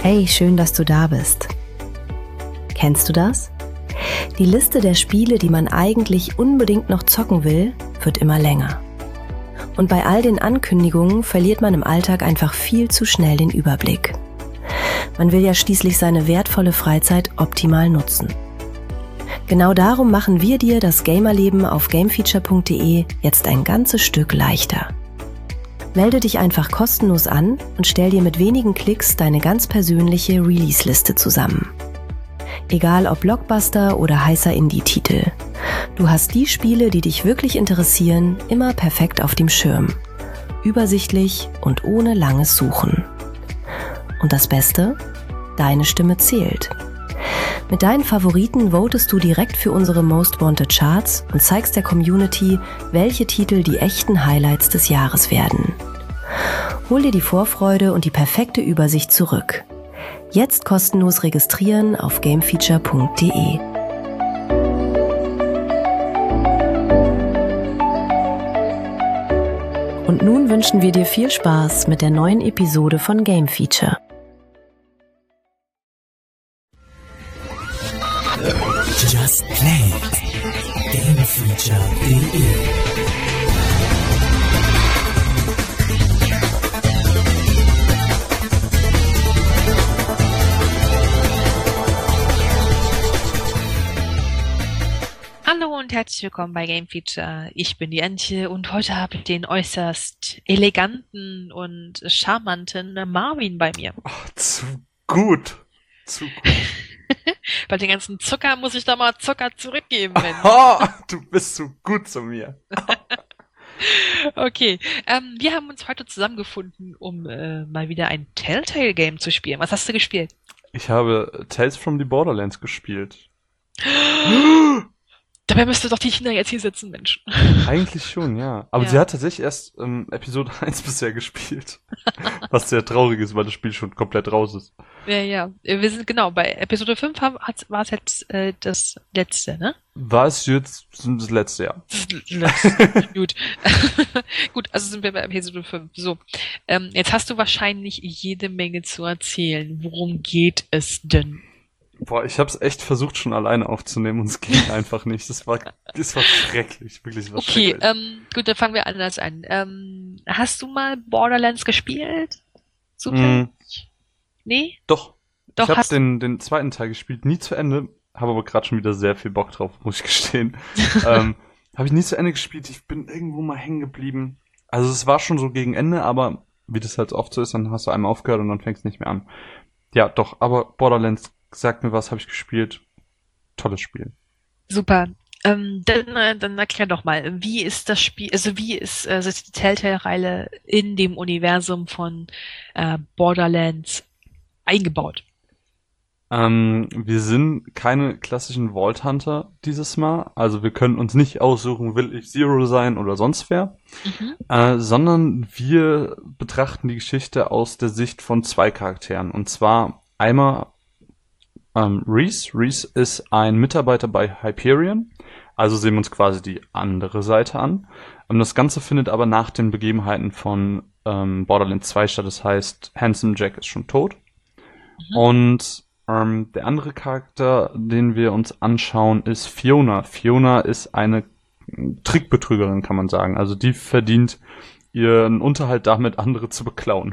Hey, schön, dass du da bist. Kennst du das? Die Liste der Spiele, die man eigentlich unbedingt noch zocken will, wird immer länger. Und bei all den Ankündigungen verliert man im Alltag einfach viel zu schnell den Überblick. Man will ja schließlich seine wertvolle Freizeit optimal nutzen. Genau darum machen wir dir das Gamerleben auf gamefeature.de jetzt ein ganzes Stück leichter. Melde dich einfach kostenlos an und stell dir mit wenigen Klicks deine ganz persönliche Release-Liste zusammen. Egal ob Blockbuster oder heißer Indie-Titel. Du hast die Spiele, die dich wirklich interessieren, immer perfekt auf dem Schirm. Übersichtlich und ohne langes Suchen. Und das Beste? Deine Stimme zählt. Mit deinen Favoriten votest du direkt für unsere Most Wanted Charts und zeigst der Community, welche Titel die echten Highlights des Jahres werden. Hol dir die Vorfreude und die perfekte Übersicht zurück. Jetzt kostenlos registrieren auf gamefeature.de. Und nun wünschen wir dir viel Spaß mit der neuen Episode von Game Feature. Just Play. Gamefeature.de. Hallo und herzlich willkommen bei Game Feature. Ich bin die Antje und heute habe ich den äußerst eleganten und charmanten Marvin bei mir. Oh, zu gut. Bei den ganzen Zucker muss ich da mal Zucker zurückgeben, Mensch. Oh, du bist so gut zu mir. Okay, wir haben uns heute zusammengefunden, um mal wieder ein Telltale-Game zu spielen. Was hast du gespielt? Ich habe Tales from the Borderlands gespielt. Dabei müsste doch die China jetzt hier sitzen, Mensch. Eigentlich schon, ja. Aber Ja. sie hat tatsächlich erst Episode 1 bisher gespielt. Was sehr traurig ist, weil das Spiel schon komplett raus ist. Ja. Wir sind genau bei Episode 5 war es jetzt das letzte, ne? War es jetzt das letzte Jahr? Gut. Gut, also sind wir bei Episode 5. So, jetzt hast du wahrscheinlich jede Menge zu erzählen. Worum geht es denn? Boah, ich hab's echt versucht schon alleine aufzunehmen und es ging einfach nicht. Das war schrecklich, wirklich was Okay, schrecklich. gut, dann fangen wir anders an. Hast du mal Borderlands gespielt? Zufällig? Nee? Doch. Doch, Ich habe hast den zweiten Teil gespielt, nie zu Ende, habe aber gerade schon wieder sehr viel Bock drauf, muss ich gestehen. Habe ich nie zu Ende gespielt, ich bin irgendwo mal hängen geblieben. Also es war schon so gegen Ende, aber wie das halt oft so ist, dann hast du einmal aufgehört und dann fängst du nicht mehr an. Ja, doch, aber Borderlands, sag mir was, habe ich gespielt. Tolles Spiel. Super. Dann erklär doch mal, wie ist das Spiel, also wie ist die Telltale-Reihe in dem Universum von Borderlands eingebaut? Wir sind keine klassischen Vault Hunter dieses Mal. Also wir können uns nicht aussuchen, will ich Zero sein oder sonst wer. Sondern wir betrachten die Geschichte aus der Sicht von zwei Charakteren. Und zwar einmal Reese. Reese ist ein Mitarbeiter bei Hyperion. Also sehen wir uns quasi die andere Seite an. Das Ganze findet aber nach den Begebenheiten von Borderlands 2 statt. Das heißt, Handsome Jack ist schon tot. Und der andere Charakter, den wir uns anschauen, ist Fiona. Fiona ist eine Trickbetrügerin, kann man sagen. Also die verdient ihren Unterhalt damit, andere zu beklauen.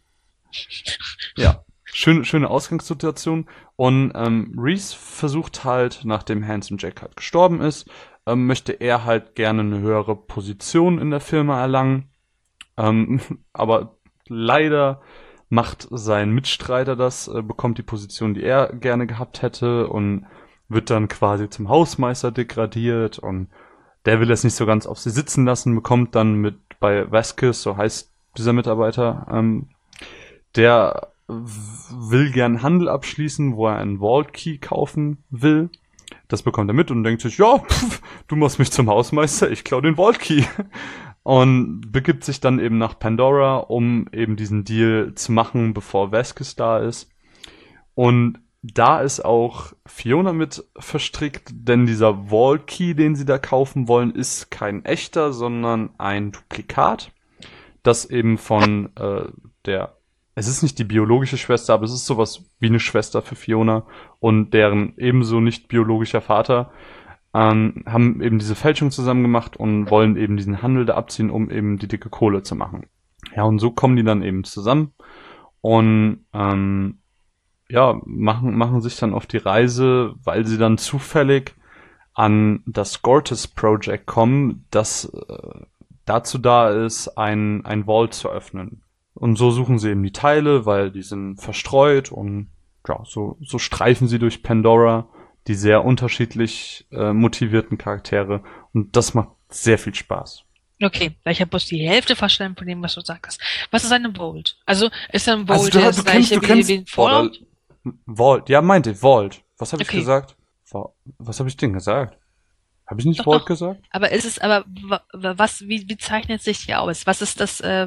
Ja, schöne Ausgangssituation. Und Reese versucht halt, nachdem Handsome Jack halt gestorben ist, möchte er halt gerne eine höhere Position in der Firma erlangen. Aber leider macht sein Mitstreiter das, bekommt die Position, die er gerne gehabt hätte und wird dann quasi zum Hausmeister degradiert und der will es nicht so ganz auf sie sitzen lassen, bekommt dann mit bei Vasquez, so heißt dieser Mitarbeiter, der will gern Handel abschließen, wo er einen Vault Key kaufen will. Das bekommt er mit und denkt sich, ja, du machst mich zum Hausmeister, ich klau den Vault Key. Und begibt sich dann eben nach Pandora, um eben diesen Deal zu machen, bevor Vasquez da ist. Und da ist auch Fiona mit verstrickt, denn dieser Vault Key, den sie da kaufen wollen, ist kein echter, sondern ein Duplikat, das eben von der es ist nicht die biologische Schwester, aber es ist sowas wie eine Schwester für Fiona und deren ebenso nicht biologischer Vater, haben eben diese Fälschung zusammen gemacht und wollen eben diesen Handel da abziehen, um eben die dicke Kohle zu machen. Ja, und so kommen die dann eben zusammen und machen sich dann auf die Reise, weil sie dann zufällig an das Gortys Project kommen, das dazu da ist, ein Vault zu öffnen. Und so suchen sie eben die Teile, weil die sind verstreut und ja, so streifen sie durch Pandora die sehr unterschiedlich motivierten Charaktere und das macht sehr viel Spaß. Okay, ich habe bloß die Hälfte verstanden von dem, was du sagst. Was ist eine Vault? Also ist ein Also Vault du das kennst gleiche wie ein Fallout? Vault, ja, meinte Vault. Was habe ich Okay. gesagt? Was habe ich denn gesagt? Habe ich nicht Doch, Vault doch. gesagt? Aber ist es aber wie zeichnet sich die aus? Was ist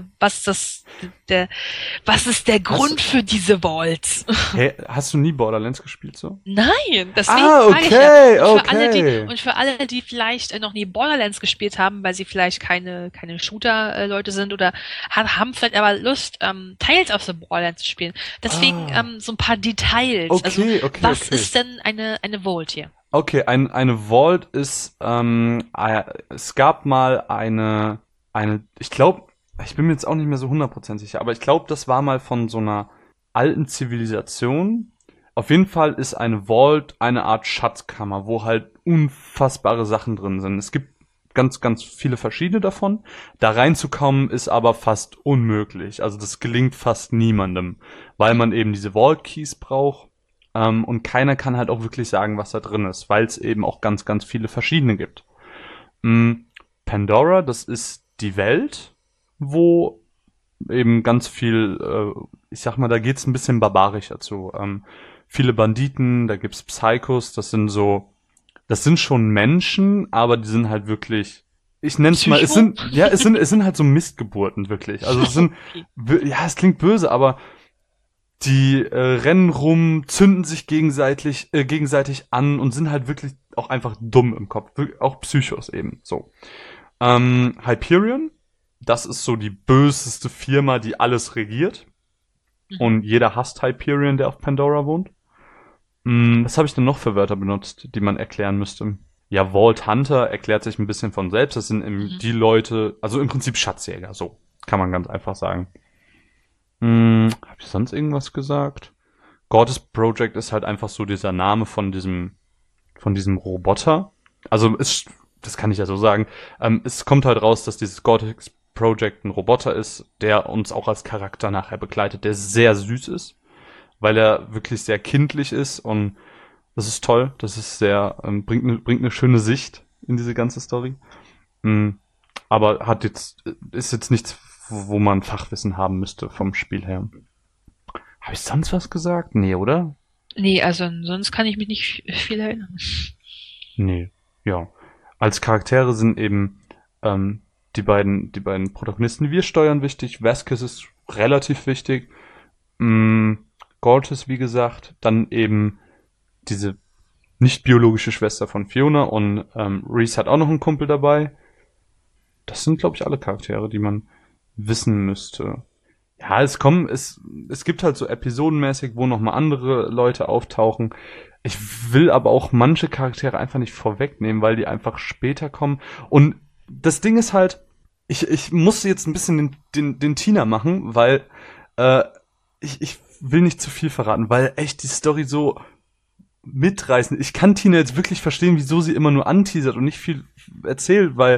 der Grund für diese Vaults? Hey, hast du nie Borderlands gespielt so? Nein, deswegen Ah, frage ich okay, ja. okay. Und für alle, die vielleicht noch nie Borderlands gespielt haben, weil sie vielleicht keine Shooter-Leute sind oder haben vielleicht aber Lust, Tales of the Borderlands zu spielen. Deswegen so ein paar Details. Okay, also, okay, was okay. ist denn eine Vault hier? Okay, eine Vault ist, es gab mal ich glaube, ich bin mir jetzt auch nicht mehr so 100% sicher, aber ich glaube, das war mal von so einer alten Zivilisation. Auf jeden Fall ist eine Vault eine Art Schatzkammer, wo halt unfassbare Sachen drin sind. Es gibt ganz, ganz viele verschiedene davon. Da reinzukommen ist aber fast unmöglich. Also das gelingt fast niemandem, weil man eben diese Vault Keys braucht. Und keiner kann halt auch wirklich sagen, was da drin ist, weil es eben auch ganz, ganz viele verschiedene gibt. Pandora, das ist die Welt, wo eben ganz viel, ich sag mal, da geht's ein bisschen barbarischer zu. Viele Banditen, da gibt's Psychos, das sind schon Menschen, aber die sind halt wirklich, ich nenn's mal, es sind halt so Missgeburten, wirklich. Also es klingt böse, aber die rennen rum, zünden sich gegenseitig an und sind halt wirklich auch einfach dumm im Kopf. Auch Psychos eben. So. Hyperion, das ist so die böseste Firma, die alles regiert. Und jeder hasst Hyperion, der auf Pandora wohnt. Was habe ich denn noch für Wörter benutzt, die man erklären müsste? Ja, Vault Hunter erklärt sich ein bisschen von selbst. Das sind eben die Leute, also im Prinzip Schatzjäger. So kann man ganz einfach sagen. Habe ich sonst irgendwas gesagt? Gortys Project ist halt einfach so dieser Name von diesem Roboter. Also das kann ich ja so sagen. Es kommt halt raus, dass dieses Gortys Project ein Roboter ist, der uns auch als Charakter nachher begleitet, der sehr süß ist, weil er wirklich sehr kindlich ist und das ist toll. Das ist sehr, bringt eine schöne Sicht in diese ganze Story. Aber ist jetzt nichts, wo man Fachwissen haben müsste vom Spiel her. Habe ich sonst was gesagt? Nee, oder? Nee, also sonst kann ich mich nicht viel erinnern. Nee, ja. Als Charaktere sind eben die beiden Protagonisten, die wir steuern, wichtig. Vasquez ist relativ wichtig. Gortys, wie gesagt. Dann eben diese nicht biologische Schwester von Fiona und Reese hat auch noch einen Kumpel dabei. Das sind, glaube ich, alle Charaktere, die man wissen müsste. Ja, es gibt halt so episodenmäßig, wo nochmal andere Leute auftauchen. Ich will aber auch manche Charaktere einfach nicht vorwegnehmen, weil die einfach später kommen. Und das Ding ist halt, ich muss jetzt ein bisschen den Tina machen, weil ich will nicht zu viel verraten, weil echt die Story so mitreißen. Ich kann Tina jetzt wirklich verstehen, wieso sie immer nur anteasert und nicht viel erzählt, weil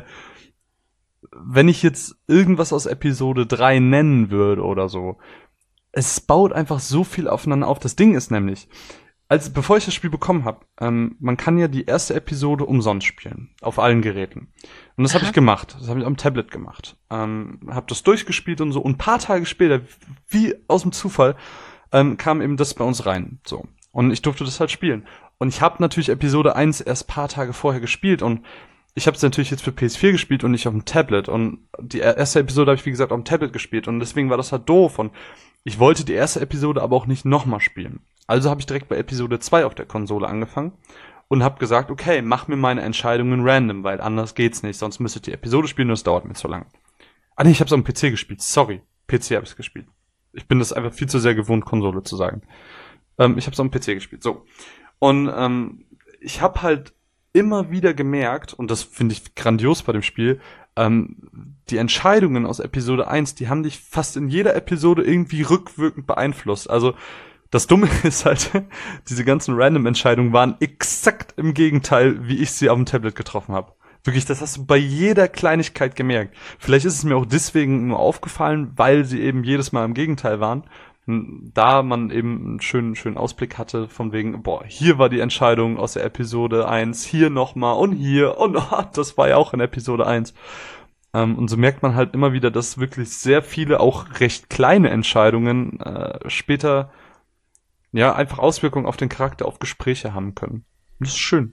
wenn ich jetzt irgendwas aus Episode 3 nennen würde oder so, es baut einfach so viel aufeinander auf. Das Ding ist nämlich, bevor ich das Spiel bekommen habe, man kann ja die erste Episode umsonst spielen, auf allen Geräten. Und das habe ich gemacht, das habe ich am Tablet gemacht. Habe das durchgespielt und so, und ein paar Tage später, wie aus dem Zufall, kam eben das bei uns rein. So. Und ich durfte das halt spielen. Und ich habe natürlich Episode 1 erst paar Tage vorher gespielt und ich habe es natürlich jetzt für PS4 gespielt und nicht auf dem Tablet. Und die erste Episode habe ich, wie gesagt, auf dem Tablet gespielt. Und deswegen war das halt doof. Und ich wollte die erste Episode aber auch nicht nochmal spielen. Also habe ich direkt bei Episode 2 auf der Konsole angefangen und habe gesagt, okay, mach mir meine Entscheidungen random, weil anders geht's nicht. Sonst müsstet ihr die Episode spielen und es dauert mir zu lang. Ah nee, ich habe es auf dem PC gespielt. Sorry, PC habe ich gespielt. ich bin das einfach viel zu sehr gewohnt, Konsole zu sagen. Ich habe es am PC gespielt. So. Und ich habe halt immer wieder gemerkt, und das finde ich grandios bei dem Spiel, die Entscheidungen aus Episode 1, die haben dich fast in jeder Episode irgendwie rückwirkend beeinflusst. Also das Dumme ist halt, diese ganzen Random-Entscheidungen waren exakt im Gegenteil, wie ich sie auf dem Tablet getroffen habe. Wirklich, das hast du bei jeder Kleinigkeit gemerkt. Vielleicht ist es mir auch deswegen nur aufgefallen, weil sie eben jedes Mal im Gegenteil waren. Da man eben einen schönen Ausblick hatte, von wegen, boah, hier war die Entscheidung aus der Episode 1, hier nochmal und hier und das war ja auch in Episode 1. Und so merkt man halt immer wieder, dass wirklich sehr viele, auch recht kleine Entscheidungen später ja einfach Auswirkungen auf den Charakter, auf Gespräche haben können. Und das ist schön.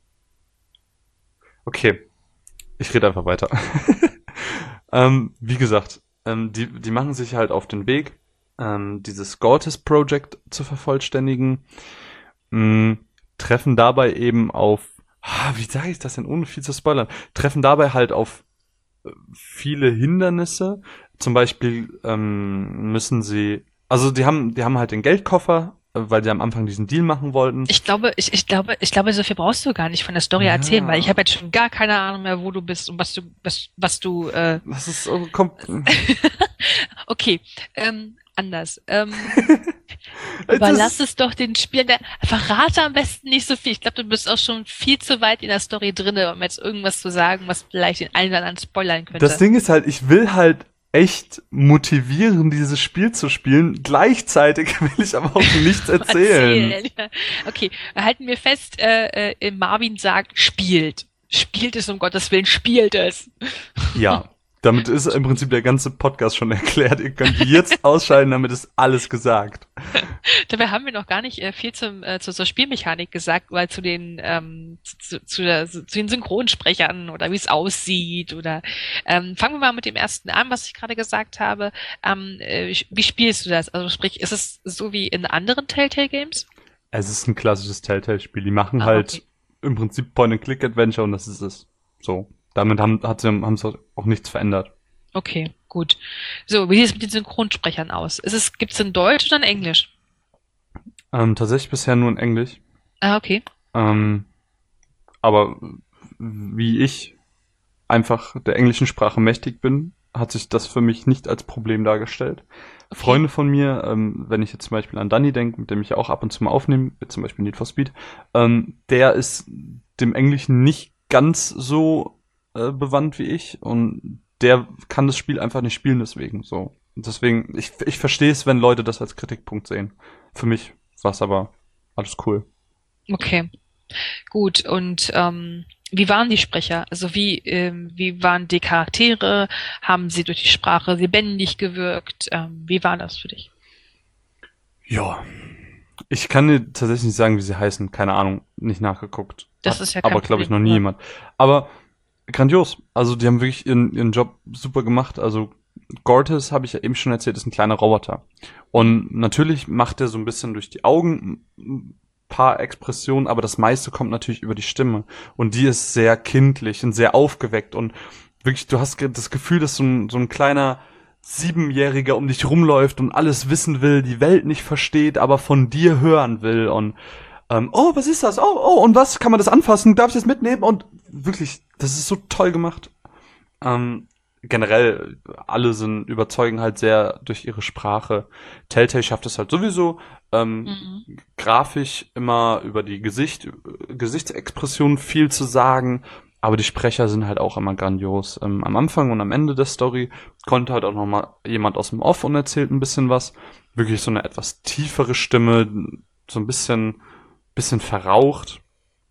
Okay, ich rede einfach weiter. Wie gesagt, die machen sich halt auf den Weg, dieses Gortys Project zu vervollständigen, treffen dabei eben auf, wie sage ich das denn, ohne viel zu spoilern, treffen dabei halt auf viele Hindernisse. Zum Beispiel müssen sie, also die haben halt den Geldkoffer, weil sie am Anfang diesen Deal machen wollten. Ich glaube, so viel brauchst du gar nicht von der Story erzählen, weil ich habe jetzt schon gar keine Ahnung mehr, wo du bist und was du. Das ist Okay, anders. Überlass es doch den Spielern. Verrate am besten nicht so viel. Ich glaube, du bist auch schon viel zu weit in der Story drinne, um jetzt irgendwas zu sagen, was vielleicht den einen oder anderen spoilern könnte. Das Ding ist halt, ich will halt echt motivieren, dieses Spiel zu spielen. Gleichzeitig will ich aber auch nichts erzählen. Okay, halten wir fest, Marvin sagt, spielt. Spielt es, um Gottes Willen, spielt es. Ja. Damit ist im Prinzip der ganze Podcast schon erklärt. Ihr könnt jetzt ausschalten, damit ist alles gesagt. Dabei haben wir noch gar nicht viel zur Spielmechanik gesagt, weil zu den zu den Synchronsprechern oder wie es aussieht oder fangen wir mal mit dem ersten an, was ich gerade gesagt habe. Wie spielst du das? Also sprich, ist es so wie in anderen Telltale Games? Es ist ein klassisches Telltale-Spiel. Die machen halt im Prinzip Point-and-Click-Adventure und das ist es. So. Damit haben sie auch nichts verändert. Okay, gut. So, wie sieht es mit den Synchronsprechern aus? Gibt es in Deutsch oder in Englisch? Tatsächlich bisher nur in Englisch. Ah, okay. Aber wie ich einfach der englischen Sprache mächtig bin, hat sich das für mich nicht als Problem dargestellt. Okay. Freunde von mir, wenn ich jetzt zum Beispiel an Danny denke, mit dem ich ja auch ab und zu mal aufnehme, wie zum Beispiel Need for Speed, der ist dem Englischen nicht ganz so bewandt wie ich und der kann das Spiel einfach nicht spielen deswegen so. Und deswegen, ich verstehe es, wenn Leute das als Kritikpunkt sehen. Für mich war es aber alles cool. Okay, gut. Und wie waren die Sprecher? Also wie waren die Charaktere? Haben sie durch die Sprache lebendig gewirkt? Wie war das für dich? Ja, ich kann dir tatsächlich nicht sagen, wie sie heißen. Keine Ahnung, nicht nachgeguckt. Das ist ja kein aber glaube ich noch nie Problem. Jemand. Aber grandios. Also die haben wirklich ihren Job super gemacht. Also Gortys, habe ich ja eben schon erzählt, ist ein kleiner Roboter. Und natürlich macht er so ein bisschen durch die Augen ein paar Expressionen, aber das meiste kommt natürlich über die Stimme. Und die ist sehr kindlich und sehr aufgeweckt. Und wirklich, du hast das Gefühl, dass so ein kleiner 7-Jähriger um dich rumläuft und alles wissen will, die Welt nicht versteht, aber von dir hören will. Und oh, was ist das? Oh, und was? Kann man das anfassen? Darf ich das mitnehmen? Und wirklich, das ist so toll gemacht. Generell, alle überzeugen halt sehr durch ihre Sprache. Telltale schafft es halt sowieso, grafisch immer über die Gesichtsexpression viel zu sagen, aber die Sprecher sind halt auch immer grandios. Am Anfang und am Ende der Story konnte halt auch noch mal jemand aus dem Off und erzählt ein bisschen was. Wirklich so eine etwas tiefere Stimme, so ein bisschen verraucht.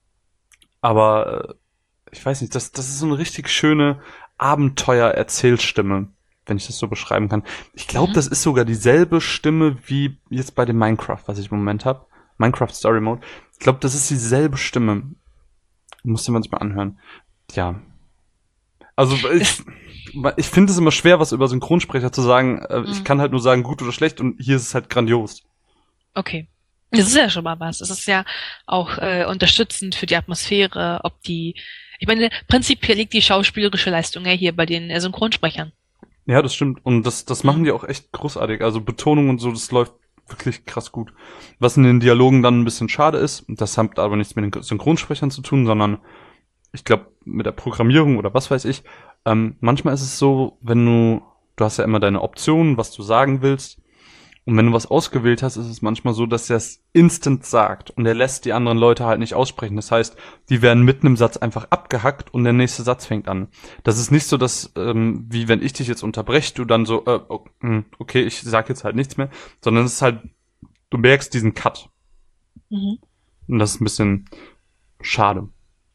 Aber ich weiß nicht, das ist so eine richtig schöne Abenteuer-Erzählstimme, wenn ich das so beschreiben kann. Ich glaube, das ist sogar dieselbe Stimme wie jetzt bei dem Minecraft, was ich im Moment habe. Minecraft Story Mode. Ich glaube, das ist dieselbe Stimme. Musste man sich mal anhören. Ja. Also ich finde es immer schwer, was über Synchronsprecher zu sagen. Ich kann halt nur sagen, gut oder schlecht, und hier ist es halt grandios. Okay. Das ist ja schon mal was. Es ist ja auch unterstützend für die Atmosphäre, ich meine, prinzipiell liegt die schauspielerische Leistung ja hier bei den Synchronsprechern. Ja, das stimmt. Und das machen die auch echt großartig. Also Betonung und so, das läuft wirklich krass gut. Was in den Dialogen dann ein bisschen schade ist, das hat aber nichts mit den Synchronsprechern zu tun, sondern ich glaube mit der Programmierung oder was weiß ich. Manchmal ist es so, wenn du hast ja immer deine Optionen, was du sagen willst. Und wenn du was ausgewählt hast, ist es manchmal so, dass er es instant sagt und er lässt die anderen Leute halt nicht aussprechen. Das heißt, die werden mitten im Satz einfach abgehackt und der nächste Satz fängt an. Das ist nicht so, dass, wie wenn ich dich jetzt unterbreche, du dann so, okay, ich sag jetzt halt nichts mehr, sondern es ist halt, du merkst diesen Cut. Mhm. Und das ist ein bisschen schade.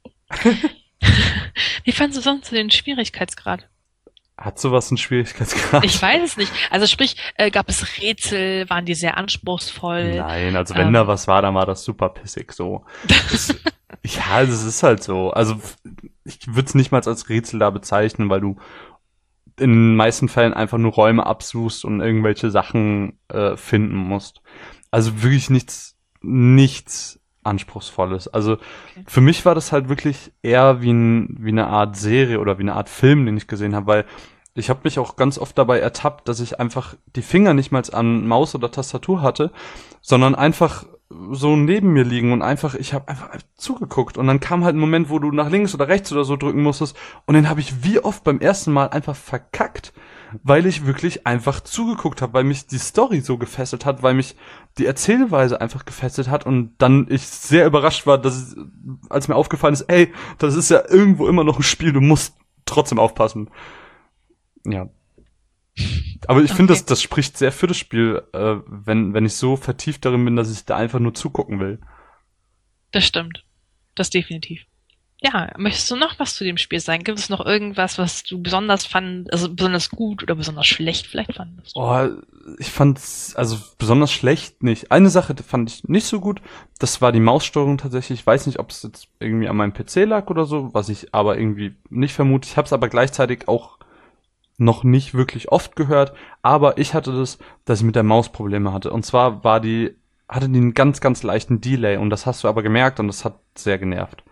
Wie fandst du sonst den Schwierigkeitsgrad? Hat sowas einen Schwierigkeitsgrad? Ich weiß es nicht. Also sprich, gab es Rätsel, waren die sehr anspruchsvoll? Nein, also wenn da was war, dann war das super pissig so. Ja, das ist halt so. Also ich würde es nicht mal als Rätsel da bezeichnen, weil du in den meisten Fällen einfach nur Räume absuchst und irgendwelche Sachen finden musst. Also wirklich nichts Anspruchsvolles. Also für mich war das halt wirklich eher wie eine Art Serie oder wie eine Art Film, den ich gesehen habe, weil ich habe mich auch ganz oft dabei ertappt, dass ich einfach die Finger nicht mal an Maus oder Tastatur hatte, sondern einfach so neben mir liegen und ich habe einfach zugeguckt und dann kam halt ein Moment, wo du nach links oder rechts oder so drücken musstest und den habe ich wie oft beim ersten Mal einfach verkackt, weil ich wirklich einfach zugeguckt habe, weil mich die Story so gefesselt hat, weil mich die Erzählweise einfach gefesselt hat und dann ich sehr überrascht war, als mir aufgefallen ist, ey, das ist ja irgendwo immer noch ein Spiel, du musst trotzdem aufpassen. Ja. Aber ich finde, das spricht sehr für das Spiel, wenn ich so vertieft darin bin, dass ich da einfach nur zugucken will. Das stimmt. Das definitiv. Ja, möchtest du noch was zu dem Spiel sagen? Gibt es noch irgendwas, was du besonders besonders gut oder besonders schlecht vielleicht fandest? Oh, ich fand's, also besonders schlecht nicht. Eine Sache fand ich nicht so gut, das war die Maussteuerung tatsächlich. Ich weiß nicht, ob es jetzt irgendwie an meinem PC lag oder so, was ich aber irgendwie nicht vermute. Ich habe es aber gleichzeitig auch noch nicht wirklich oft gehört, aber ich hatte das, dass ich mit der Maus Probleme hatte. Und zwar hatte die einen ganz, ganz leichten Delay und das hast du aber gemerkt und das hat sehr genervt.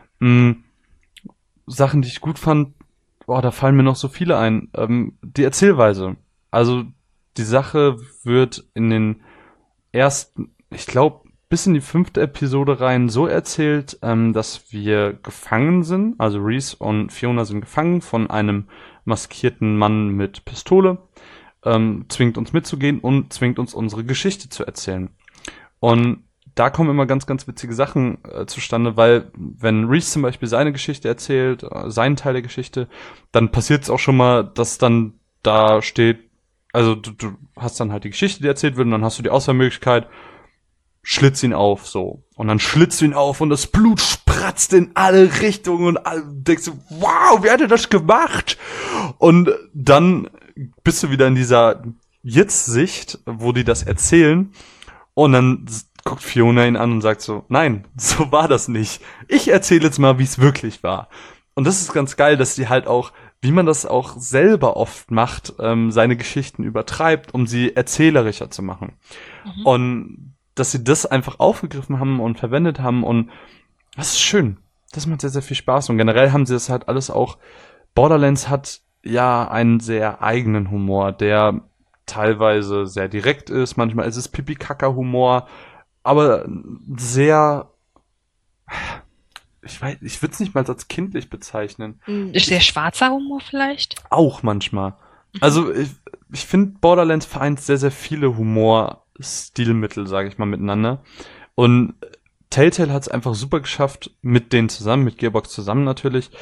Sachen, die ich gut fand, da fallen mir noch so viele ein. Die Erzählweise. Also die Sache wird in den ersten, ich glaube, bis in die 5. Episode rein so erzählt, dass wir gefangen sind. Also Reese und Fiona sind gefangen von einem maskierten Mann mit Pistole, zwingt uns mitzugehen und zwingt uns unsere Geschichte zu erzählen. Und da kommen immer ganz, ganz witzige Sachen zustande, weil wenn Reese zum Beispiel seine Geschichte erzählt, seinen Teil der Geschichte, dann passiert es auch schon mal, dass dann da steht, also du hast dann halt die Geschichte, die erzählt wird und dann hast du die Auswahlmöglichkeit, schlitz ihn auf, so. Und dann schlitzt du ihn auf und das Blut spratzt in alle Richtungen und denkst du, wow, wie hat er das gemacht? Und dann bist du wieder in dieser Jetzt-Sicht, wo die das erzählen und dann guckt Fiona ihn an und sagt so, nein, so war das nicht. Ich erzähle jetzt mal, wie es wirklich war. Und das ist ganz geil, dass die halt auch, wie man das auch selber oft macht, seine Geschichten übertreibt, um sie erzählerischer zu machen. Mhm. Und dass sie das einfach aufgegriffen haben und verwendet haben und das ist schön. Das macht sehr, sehr viel Spaß und generell haben sie das halt alles auch, Borderlands hat ja einen sehr eigenen Humor, der teilweise sehr direkt ist, manchmal ist es Pipi-Kaka-Humor, aber sehr, ich würde es nicht mal als kindlich bezeichnen. Sehr schwarzer Humor vielleicht? Auch manchmal. Also ich finde, Borderlands vereint sehr, sehr viele Humorstilmittel, sage ich mal, miteinander. Und Telltale hat es einfach super geschafft, mit denen zusammen, mit Gearbox zusammen natürlich,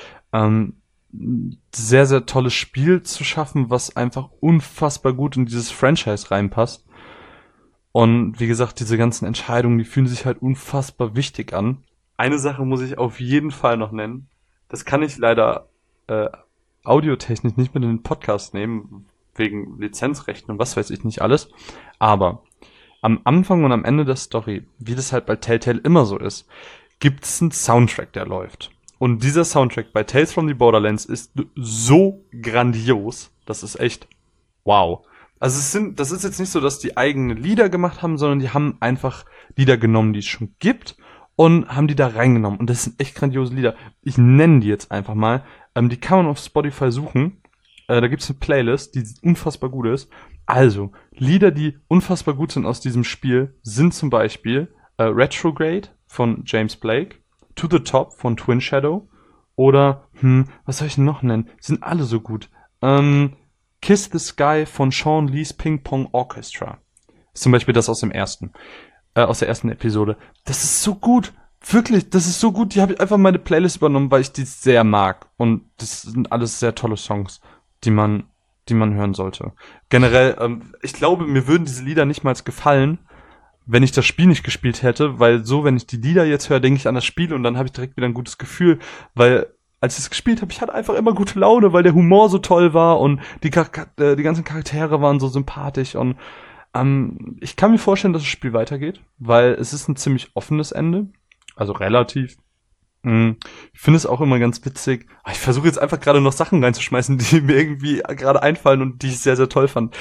sehr, sehr tolles Spiel zu schaffen, was einfach unfassbar gut in dieses Franchise reinpasst. Und wie gesagt, diese ganzen Entscheidungen, die fühlen sich halt unfassbar wichtig an. Eine Sache muss ich auf jeden Fall noch nennen. Das kann ich leider audiotechnisch nicht mit in den Podcast nehmen, wegen Lizenzrechten und was weiß ich nicht alles. Aber am Anfang und am Ende der Story, wie das halt bei Telltale immer so ist, gibt's einen Soundtrack, der läuft. Und dieser Soundtrack bei Tales from the Borderlands ist so grandios, das ist echt wow. Also das ist jetzt nicht so, dass die eigene Lieder gemacht haben, sondern die haben einfach Lieder genommen, die es schon gibt und haben die da reingenommen. Und das sind echt grandiose Lieder. Ich nenne die jetzt einfach mal. Die kann man auf Spotify suchen. Da gibt's eine Playlist, die unfassbar gut ist. Also, Lieder, die unfassbar gut sind aus diesem Spiel, sind zum Beispiel Retrograde von James Blake, To the Top von Twin Shadow oder, was soll ich denn noch nennen? Sind alle so gut. Kiss the Sky von Sean Lee's Ping Pong Orchestra. Ist zum Beispiel das aus der ersten Episode. Das ist so gut. Wirklich, das ist so gut. Die habe ich einfach in meine Playlist übernommen, weil ich die sehr mag. Und das sind alles sehr tolle Songs, die man hören sollte. Generell, ich glaube, mir würden diese Lieder nicht mal gefallen, wenn ich das Spiel nicht gespielt hätte, weil so, wenn ich die Lieder jetzt höre, denke ich an das Spiel und dann habe ich direkt wieder ein gutes Gefühl, weil als ich es gespielt habe, ich hatte einfach immer gute Laune, weil der Humor so toll war und die ganzen Charaktere waren so sympathisch und ich kann mir vorstellen, dass das Spiel weitergeht, weil es ist ein ziemlich offenes Ende, also relativ. Ich finde es auch immer ganz witzig. Ich versuche jetzt einfach gerade noch Sachen reinzuschmeißen, die mir irgendwie gerade einfallen und die ich sehr, sehr toll fand.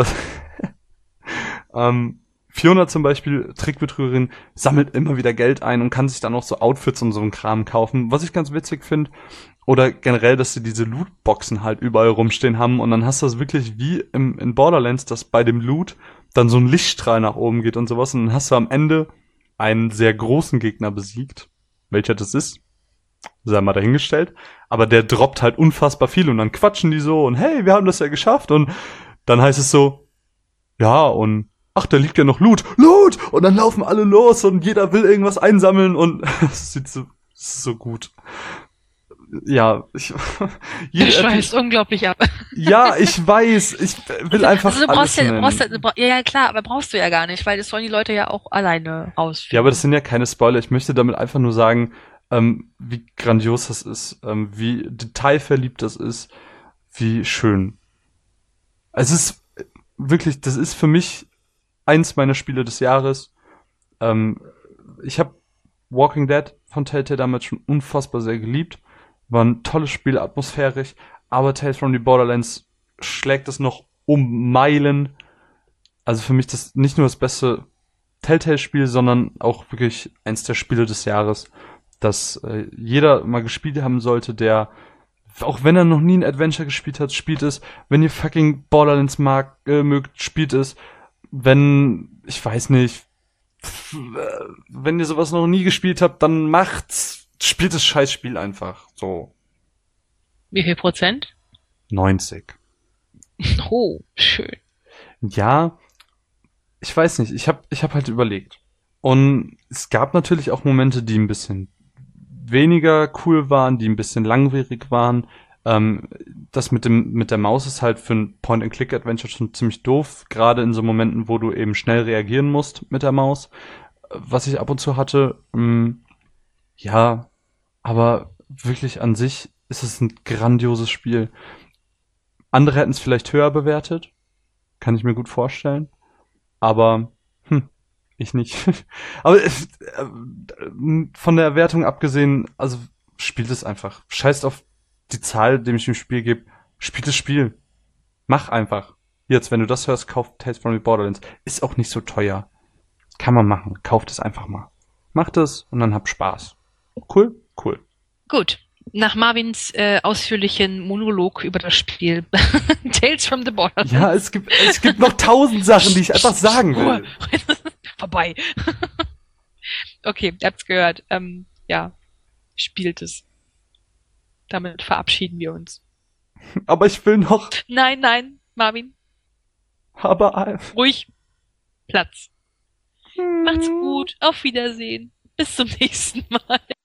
Fiona zum Beispiel, Trickbetrügerin, sammelt immer wieder Geld ein und kann sich dann auch so Outfits und so einen Kram kaufen, was ich ganz witzig finde. Oder generell, dass sie diese Lootboxen halt überall rumstehen haben und dann hast du das wirklich wie in Borderlands, dass bei dem Loot dann so ein Lichtstrahl nach oben geht und sowas und dann hast du am Ende einen sehr großen Gegner besiegt. Welcher das ist, sei mal dahingestellt. Aber der droppt halt unfassbar viel und dann quatschen die so und hey, wir haben das ja geschafft und dann heißt es so, ja und ach, da liegt ja noch Loot! Und dann laufen alle los und jeder will irgendwas einsammeln und das ist so gut. Ja, ich schweißt unglaublich ab. Ja, ich weiß, ich will einfach also, alles nennen. Ja, klar, aber brauchst du ja gar nicht, weil das sollen die Leute ja auch alleine rausfinden. Ja, aber das sind ja keine Spoiler. Ich möchte damit einfach nur sagen, wie grandios das ist, wie detailverliebt das ist, wie schön. Es ist wirklich, das ist für mich eins meiner Spiele des Jahres. Ich habe Walking Dead von Telltale damals schon unfassbar sehr geliebt. War ein tolles Spiel, atmosphärisch, aber Tales from the Borderlands schlägt es noch um Meilen. Also für mich das nicht nur das beste Telltale-Spiel, sondern auch wirklich eins der Spiele des Jahres, das jeder mal gespielt haben sollte, der, auch wenn er noch nie ein Adventure gespielt hat, spielt es. Wenn ihr fucking Borderlands mögt, spielt es. Wenn, ich weiß nicht, wenn ihr sowas noch nie gespielt habt, dann macht's. Spielt das Scheißspiel einfach. So. Wie viel Prozent? 90. Oh, schön. Ja, ich weiß nicht. Ich hab halt überlegt. Und es gab natürlich auch Momente, die ein bisschen weniger cool waren, die ein bisschen langwierig waren. Das mit der Maus ist halt für ein Point-and-Click-Adventure schon ziemlich doof. Gerade in so Momenten, wo du eben schnell reagieren musst mit der Maus. Was ich ab und zu hatte. Ja, aber wirklich an sich ist es ein grandioses Spiel. Andere hätten es vielleicht höher bewertet. Kann ich mir gut vorstellen. Aber, ich nicht. Aber von der Wertung abgesehen, also spielt es einfach. Scheißt auf die Zahl, die ich dem Spiel gebe. Spielt das Spiel. Mach einfach. Jetzt, wenn du das hörst, kauf Tales from the Borderlands. Ist auch nicht so teuer. Kann man machen. Kauft es einfach mal. Macht es und dann habt Spaß. Cool? Cool. Gut. Nach Marvins ausführlichen Monolog über das Spiel Tales from the Borderlands. Ja, es gibt noch 1000 Sachen, die ich einfach sagen will. Vorbei. Okay, ihr habt's gehört. Ja, spielt es. Damit verabschieden wir uns. Aber ich will noch... Nein, Marvin. Aber... Ruhig. Platz. Macht's gut. Auf Wiedersehen. Bis zum nächsten Mal.